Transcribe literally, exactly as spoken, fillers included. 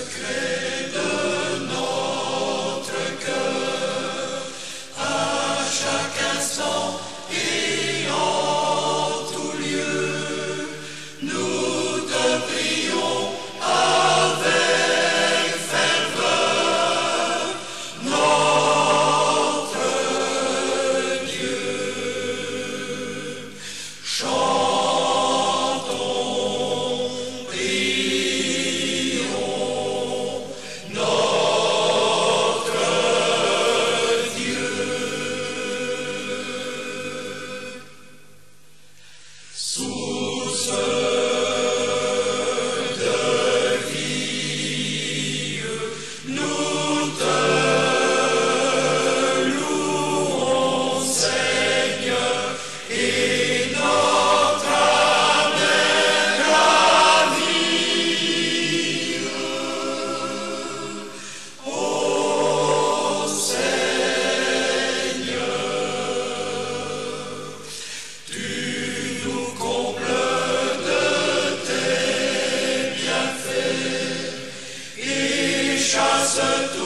secret de notre cœur, à chaque instant et en tout lieu, nous te prions avec ferveur, notre Dieu. Chantons, prions, notre Dieu. Source de vie, nous te louons, Seigneur, et notre âme est ravie. Ô Seigneur, tu nous combles de tes bienfaits et chasses tout